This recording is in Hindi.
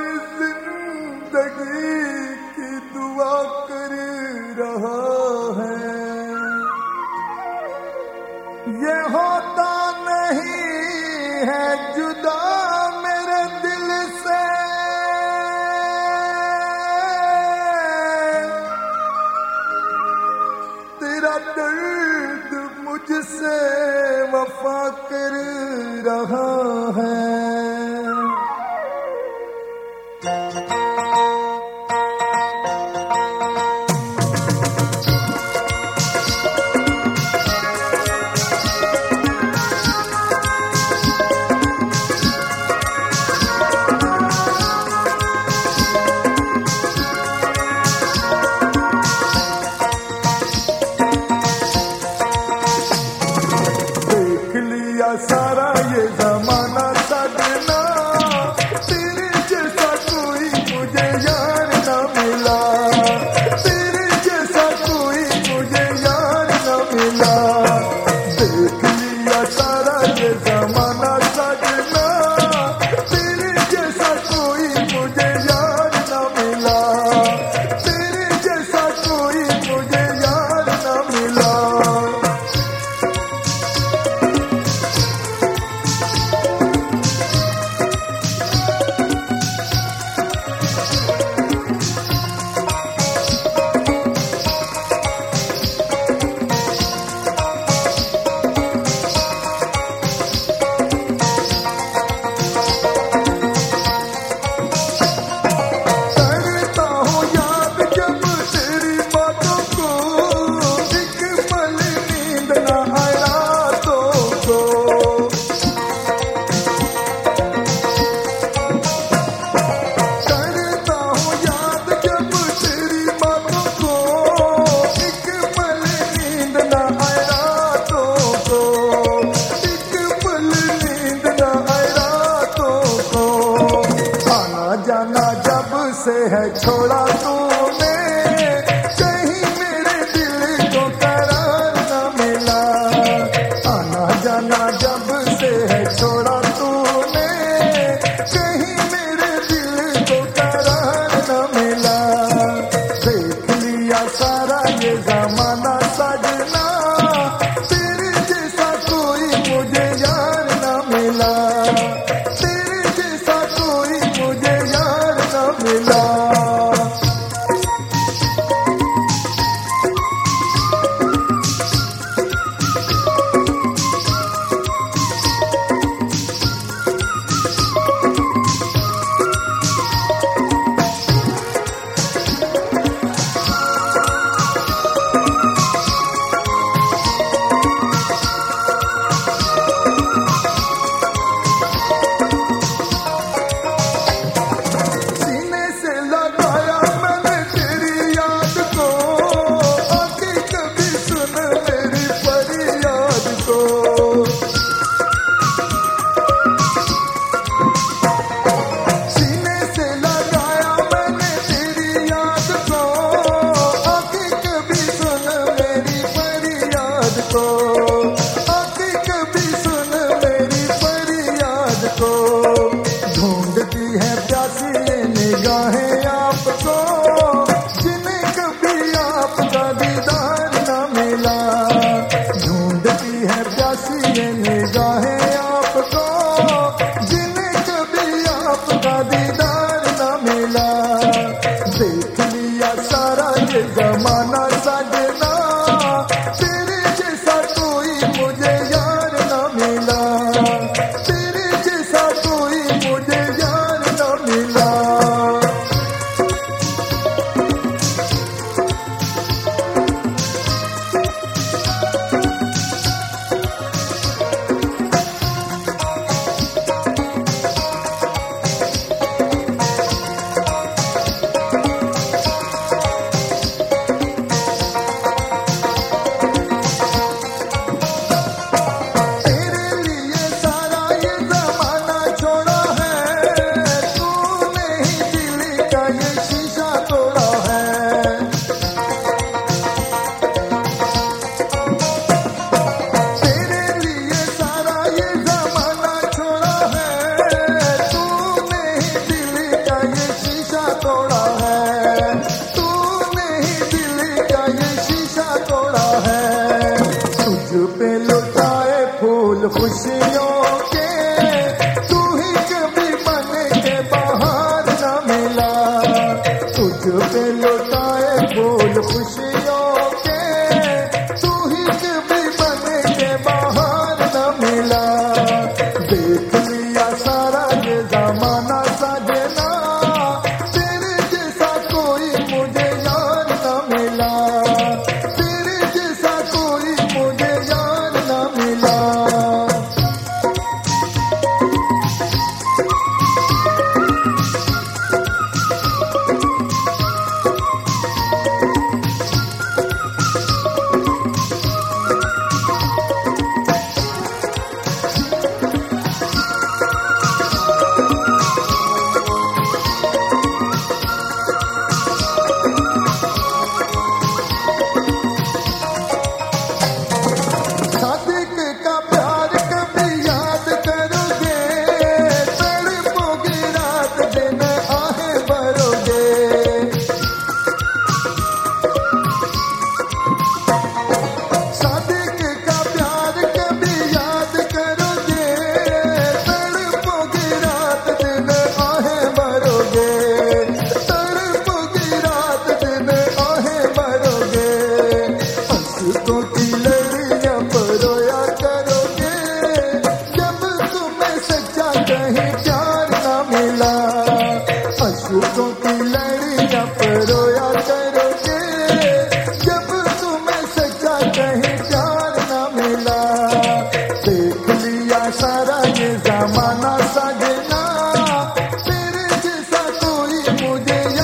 जिंदगी की दुआ कर रहा है। ये होता नहीं है जुदा मेरे दिल से, तेरा दर्द मुझसे वफा कर रहा है। सारा ये जमाना सजना, तेरे जैसा कोई मुझे यार न मिला, तेरे जैसा कोई मुझे यार न मिला। देख लिया सारा ये जमाना सजना, तेरे जैसा कोई मुझे यार न मिला, तेरे जैसा कोई मुझे यार न मिला। जाना जब से है छोड़ा तूने, कहीं मेरे दिल को करार न मिला। आना जाना जब से है छोड़ा तूने, कहीं मेरे दिल को करार न मिला। देख लिया सारा ये जमाना सजना, तेरे जैसा कोई मुझे यार न मिला, तेरे जैसा कोई मुझे यार न मिला। ढूंढती है प्यासी निगाहें आपको, जिन्हें कभी आपका दीदार न मिला। ढूंढती है प्यासी निगाहें आपको, जिन्हें कभी आपका दीदार न मिला। देख लिया सारा ये जमाना सजना, तेरे जैसा कोई मुझे यार न मिला, तेरे जैसा कोई मुझे यार न मिला। पे लौटाए फूल खुशियों के, तू ही कभी बन के बाहर न मिला। देख लिया सारा ये जमाना सजना, तेरे जैसा कोई मुझे यार न मिला, तेरे जैसा कोई मुझे यार न मिला। अशोकों की लड़ियां परोया करोगे, जब तुम्हें सच्चा कहीं प्यार न मिला। देख लिया सारा ये जमाना सजना, तेरे जैसा कोई मुझे